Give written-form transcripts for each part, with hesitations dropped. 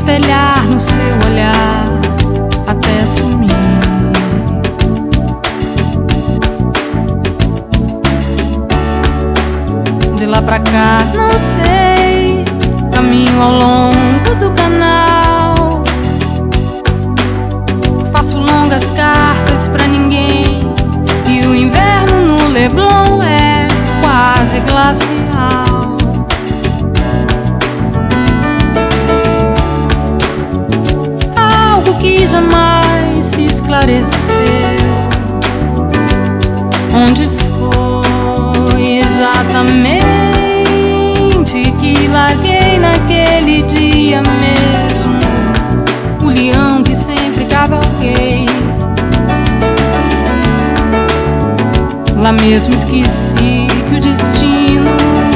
espelhar no seu olhar até sumir. De lá pra cá, não sei, caminho ao longo do canal. Faço longas cartas pra ninguém, e o inverno no Leblon é quase glacial. Algo que jamais se esclareceu. Onde foi exatamente que larguei naquele dia mesmo o leão que sempre cavalguei? Lá mesmo esqueci que o destino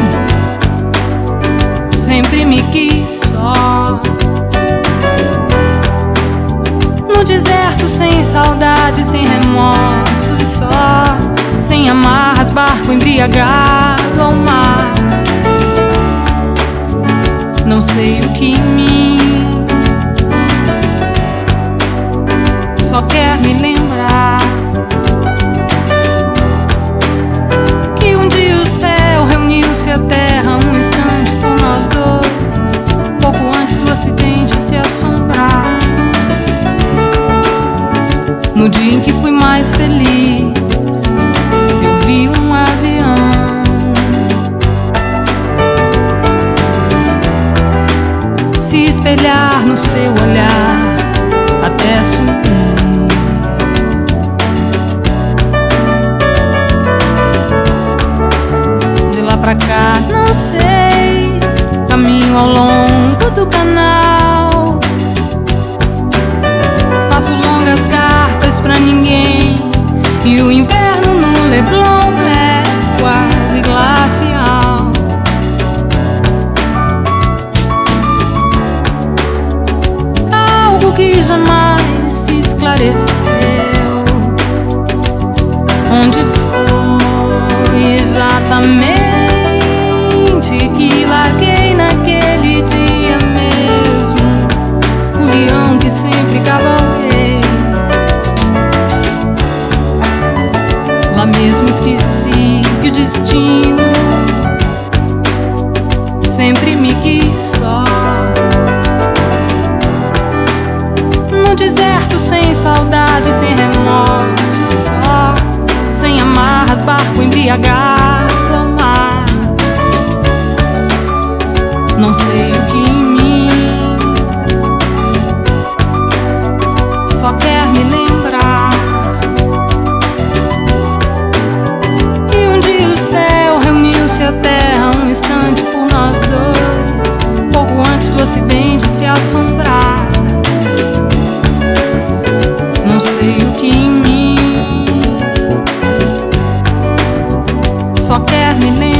sempre me quis só. No deserto, sem saudade, sem remorso e só, sem amarras, barco embriagado ao mar. Não sei o que em mim só quer me lembrar que um dia o céu reuniu-se à terra um instante por nós dois, pouco antes do acidente se assombrar. No dia em que fui mais feliz, eu vi um avião se espelhar no seu olhar até sumir. De lá pra cá, não sei, caminho ao longo do canal. Faço longas cartas pra ninguém, e o inverno no Leblon é quase glacial. Algo que jamais se esclareceu. Onde foi exatamente que larguei naquele dia mesmo o leão que sempre cavalguei? Lá mesmo esqueci que o destino sempre me quis só. No deserto, sem saudade, sem remorso só, sem amarras, barco embriagado ao mar. Não sei o que em mim só quer me lembrar que um dia o céu reuniu-se à terra um instante por nós dois, pouco antes do acidente se assombrar. Não sei o que em mim só quer me lembrar